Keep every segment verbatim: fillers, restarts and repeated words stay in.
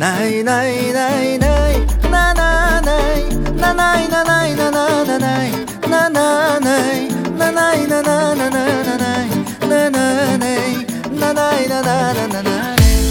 Nay nay nay nay na na nay na nay na nay na na na nay na na nay na nay na na na na na nay na na nay na nay na na na na na.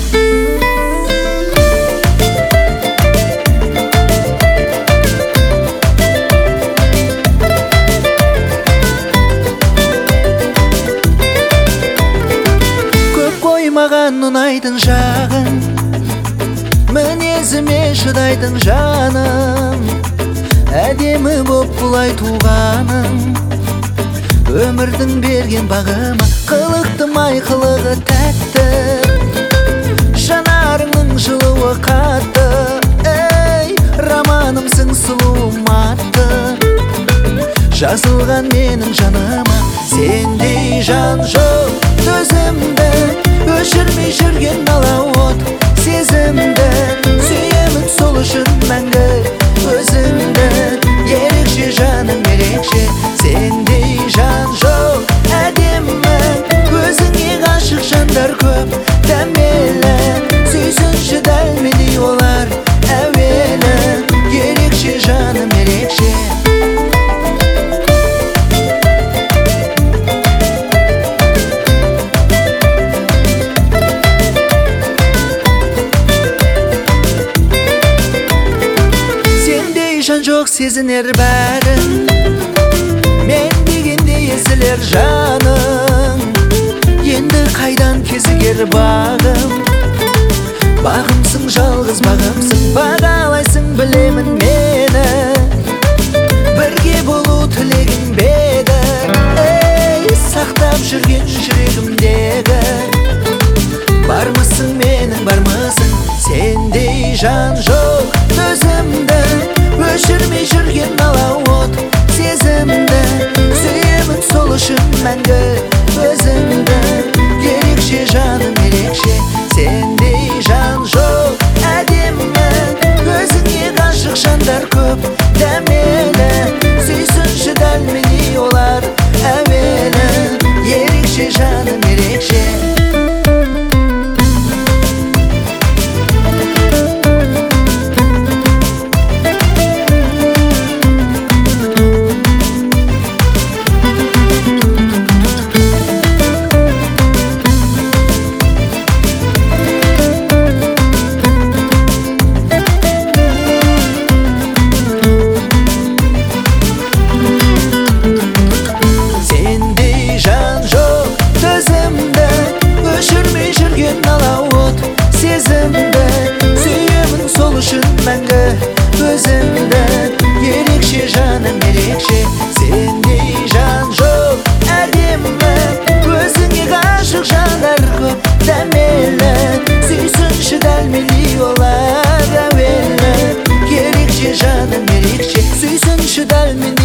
Маған ұнайтын жағың, мінезіме шыдайтын жаным, әдемі боп бұлай туғаның, өмірдің берген бағыма қылықтым ай қылығы тәтті, жанарыңның жылуы қатты, ей романымсың сұлуым атты, жазылған менің жаныма сендей жан жоқ. Төзімді өшірмей жүрген алауыт сезімді, сүйемін сол үшін мәңгі өзіңді. Ерекше жаным ерекше, сендей жан жоқ. Әдемі көзіңе ғашық жандар көп, дәмелі сүйсінші дәл мендей олар әуелі. Ерекше жаным ерекше. Жан жоқ сезінер бәрін, мен дегенде езілер жаның. Енді қайдан кезігер бағым, бағымсың жалғыз бағымсың, бағалайсың білемін мені, бірге болу тілегім беді, ей сақтап жүрген жүрегімдегі. Бармысың менің бармысың, сендей жан жоқ. Төзімді өшірмей жүрген алауыт сезімді, сүйемін сол үшін мәңгі өзіңді. Ерекше жаным ерекше, сендей жан жоқ. Әдемі көзіңе ғашық жандар көп, дәмелі сүйсінші дәл мендей олар әуелі. Ерекше жаным ерекше. Сүйемін сол үшін мәңгі өзіңді. Ерекше жаным ерекше, сендей жан жоқ. Әдемі көзіңе ғашық жандар көп, дәмелі сүйсінші дәл мендей олар әуелі. Ерекше жаным ерекше, сүйсінші дәл мендей